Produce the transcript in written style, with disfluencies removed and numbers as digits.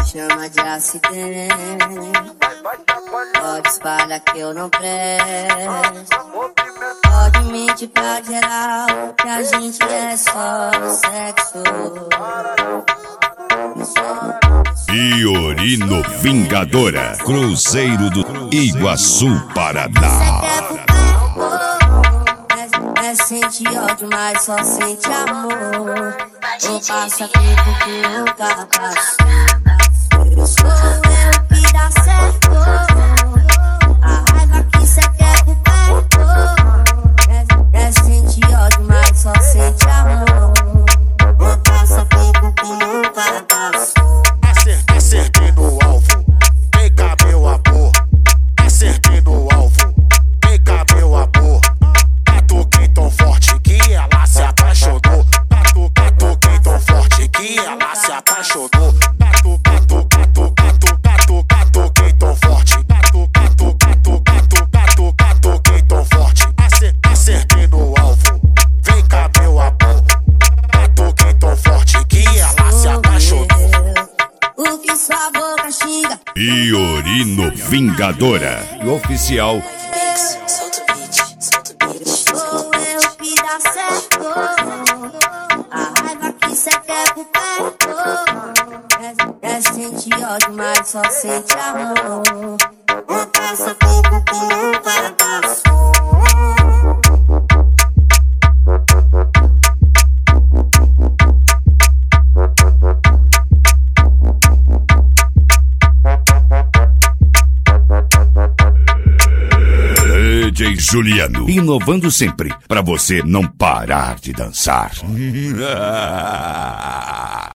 chama de acidente. Pode espalhar que eu não presto. Pode mentir pra geral que a gente é só sexo. Fiorino Vingadora, Cruzeiro do Iguaçu, Paraná. É sente ódio, mas só sente amor. Ou passa tempo que nunca passou. Sou eu que dá certo. A raiva que cê quer por perto. É sente ódio, mas só sente amor. Ou passa tempo que nunca passou. Acertei no alvo, vem cá meu amor. Acertei no alvo, vem cá meu amor. Catuquei tão forte que ela se apaixonou. Catuquei tão forte que ela se apaixonou. Catuquei tão forte. Catuquei tão forte. Acertei no alvo, vem cá meu amor. Catuquei tão forte que ela se apaixonou. O que sua boca xinga. Fiorino Vingadora, oficial. Sou eu que dá certo. A raiva que cê quer por perto. É sente ódio, mas só sente amor. Ou passa tempo que nunca passou. DJ Juliano, inovando sempre, pra você não parar de dançar.